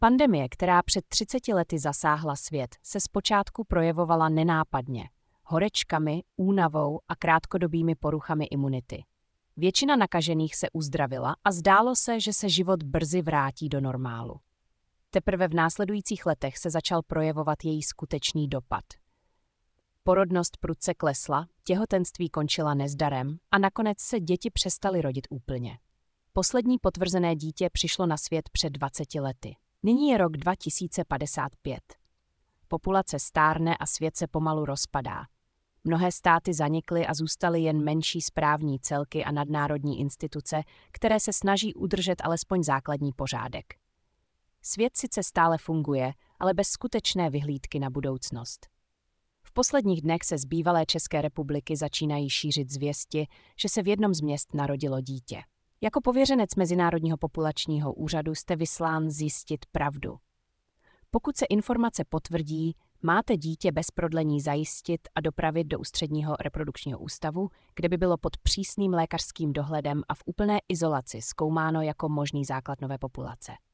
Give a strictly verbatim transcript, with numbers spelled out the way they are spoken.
Pandemie, která před třiceti lety zasáhla svět, se zpočátku projevovala nenápadně, horečkami, únavou a krátkodobými poruchami imunity. Většina nakažených se uzdravila a zdálo se, že se život brzy vrátí do normálu. Teprve v následujících letech se začal projevovat její skutečný dopad. Porodnost prudce klesla, těhotenství končila nezdarem a nakonec se děti přestaly rodit úplně. Poslední potvrzené dítě přišlo na svět před dvaceti lety. Nyní je rok dva tisíce padesát pět. Populace stárne a svět se pomalu rozpadá. Mnohé státy zanikly a zůstaly jen menší správní celky a nadnárodní instituce, které se snaží udržet alespoň základní pořádek. Svět sice stále funguje, ale bez skutečné vyhlídky na budoucnost. V posledních dnech se z bývalé České republiky začínají šířit zvěsti, že se v jednom z měst narodilo dítě. Jako pověřenec Mezinárodního populačního úřadu jste vyslán zjistit pravdu. Pokud se informace potvrdí, máte dítě bez prodlení zajistit a dopravit do ústředního reprodukčního ústavu, kde by bylo pod přísným lékařským dohledem a v úplné izolaci zkoumáno jako možný základ nové populace.